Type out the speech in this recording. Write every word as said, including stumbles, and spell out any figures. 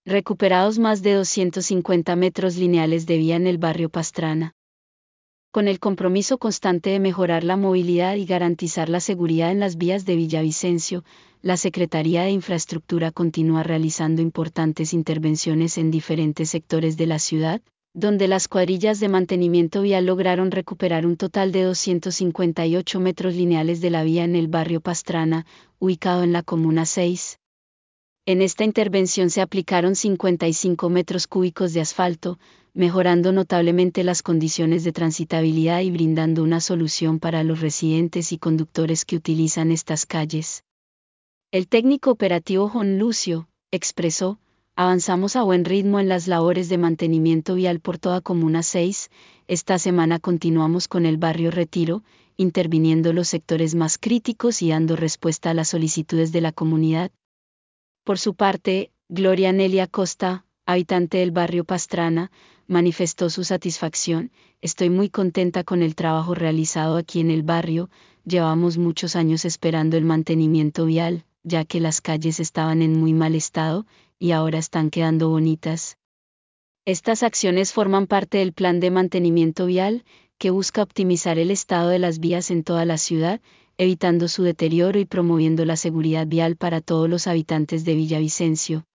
recuperados más de doscientos cincuenta metros lineales de vía en el barrio Pastrana. Con el compromiso constante de mejorar la movilidad y garantizar la seguridad en las vías de Villavicencio, la Secretaría de Infraestructura continúa realizando importantes intervenciones en diferentes sectores de la ciudad, donde las cuadrillas de mantenimiento vial lograron recuperar un total de doscientos cincuenta y ocho metros lineales de la vía en el barrio Pastrana, ubicado en la Comuna seis. En esta intervención se aplicaron cincuenta y cinco metros cúbicos de asfalto, mejorando notablemente las condiciones de transitabilidad y brindando una solución para los residentes y conductores que utilizan estas calles. El técnico operativo Juan Lucio expresó: avanzamos a buen ritmo en las labores de mantenimiento vial por toda Comuna seis, esta semana continuamos con el barrio Retiro, interviniendo los sectores más críticos y dando respuesta a las solicitudes de la comunidad. Por su parte, Gloria Nelia Costa, habitante del barrio Pastrana, manifestó su satisfacción: estoy muy contenta con el trabajo realizado aquí en el barrio, llevamos muchos años esperando el mantenimiento vial, ya que las calles estaban en muy mal estado, y ahora están quedando bonitas. Estas acciones forman parte del plan de mantenimiento vial, que busca optimizar el estado de las vías en toda la ciudad, evitando su deterioro y promoviendo la seguridad vial para todos los habitantes de Villavicencio.